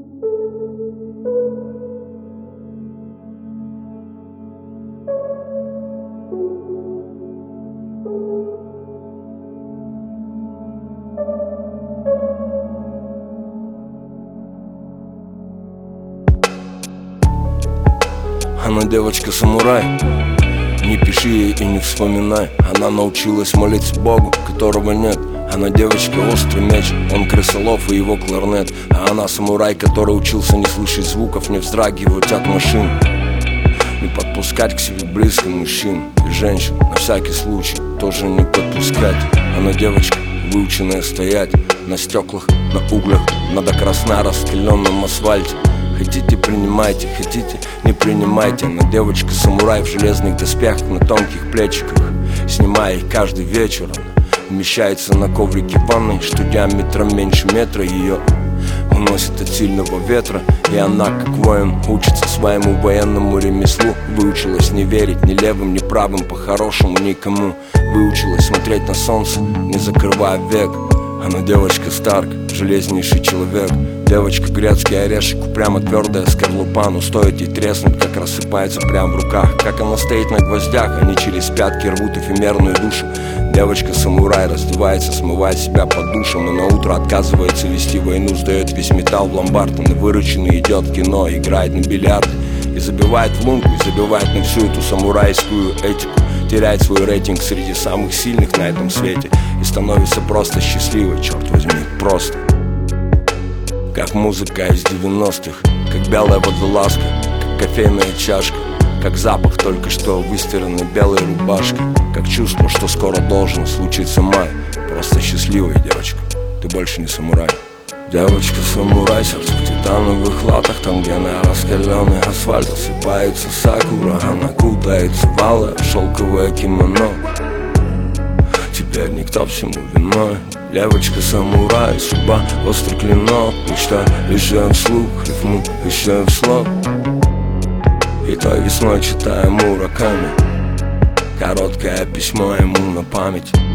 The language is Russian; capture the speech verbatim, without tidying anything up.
Она девочка-самурай, не пиши ей и не вспоминай. Она научилась молиться Богу, которого нет. Она девочка-острый меч, он крысолов и его кларнет. А она самурай, который учился не слышать звуков, не вздрагивать от машин, не подпускать к себе близко мужчин и женщин, на всякий случай тоже не подпускать. Она девочка, выученная стоять на стеклах, на углях, на до красна раскаленном асфальте. Хотите, принимайте, хотите, не принимайте. Она девочка-самурай в железных доспехах, на тонких плечиках. Снимая их каждый вечер, она вмещается на коврике ванной, что диаметром меньше метра. Ее уносит от сильного ветра, и она, как воин, учится своему военному ремеслу. Выучилась не верить ни левым, ни правым, по-хорошему никому. Выучилась смотреть на солнце, не закрывая век. Она девочка Старк, железнейший человек. Девочка грецкий орешек, упрямо твердая скорлупа. Но стоит ей треснуть, как рассыпается прямо в руках. Как она стоит на гвоздях, они через пятки рвут эфемерную душу. Девочка-самурай раздевается, смывает себя под душем, и на утро отказывается вести войну. Сдает весь металл в ломбард, и вырученный идет в кино, играет на бильярд и забивает в лунку, и забивает на всю эту самурайскую этику. Теряет свой рейтинг среди самых сильных на этом свете и становится просто счастливой, черт возьми, просто. Как музыка из девяностых, как белая водолазка, как кофейная чашка, как запах только что выстиранной белой рубашки, как чувство, что скоро должен случиться май. Просто счастливая девочка, ты больше не самурай. Девочка-самурай, сердце в титановых латах, там, где на раскаленный асфальт осыпается сакура. Она кутается в алое шелковое кимоно. Теперь никто всему виной. Девочка-самурай, судьба острый клинок. Мечта еще вслух, рифму еще вслух. И той весной читаем Мураками короткое письмо ему на память.